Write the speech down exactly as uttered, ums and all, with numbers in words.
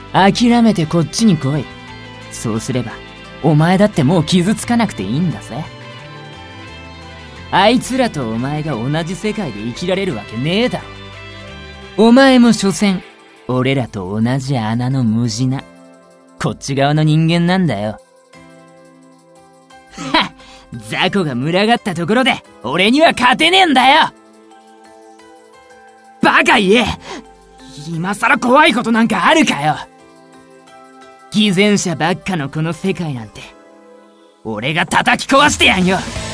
諦めてこっちに来い。そうすればお前だってもう傷つかなくていいんだぜ。あいつらとお前が同じ世界で生きられるわけねえだろ。お前も所詮俺らと同じ穴の無地なこっち側の人間なんだよ。はっ、雑魚が群がったところで俺には勝てねえんだよ。バカ言え。今さら怖いことなんかあるかよ。偽善者ばっかのこの世界なんて俺が叩き壊してやんよ。